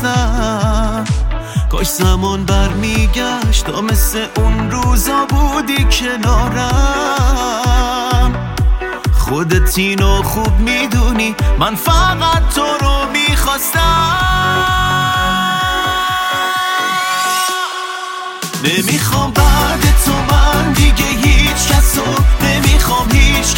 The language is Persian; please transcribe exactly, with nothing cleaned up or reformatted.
میخواستم کاش زمان برمیگشت تا مثل اون روزا بودی کنارم. خودت اینو خوب میدونی من فقط تو رو میخواستم. نمیخوام بعد تو من دیگه هیچ کسو، نمیخوام هیچ